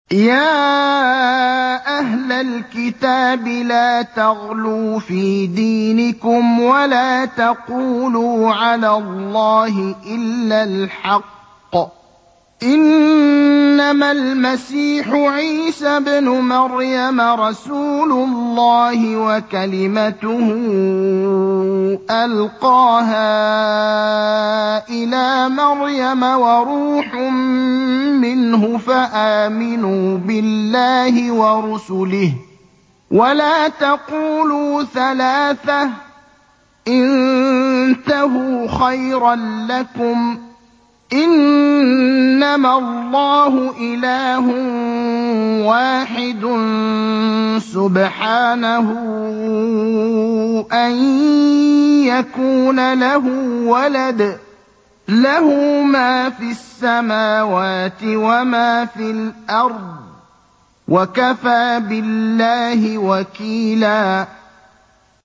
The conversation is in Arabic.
يَا أَهْلَ الْكِتَابِ لَا تَغْلُوا فِي دِينِكُمْ وَلَا تَقُولُوا عَلَى اللَّهِ إِلَّا الْحَقَّ ۚ إِنَّمَا الْمَسِيحُ عِيسَى ابْنُ مَرْيَمَ رَسُولُ اللَّهِ وَكَلِمَتُهُ أَلْقَاهَا إِلَىٰ مَرْيَمَ وَرُوحٌ مِّنْهُ ۖ فَآمِنُوا بِاللَّهِ وَرُسُلِهِ ۖ وَلَا تَقُولُوا ثَلَاثَةٌ ۚ انتَهُوا خَيْرًا لَّكُمْ ۚ إِنَّمَا اللَّهُ إِلَٰهٌ وَاحِدٌ ۖ سُبْحَانَهُ أَن يَكُونَ لَهُ وَلَدٌ ۘ لَّهُ مَا فِي السَّمَاوَاتِ وَمَا فِي الْأَرْضِ ۚ وَكَفَىٰ بِاللَّهِ وَكِيلًا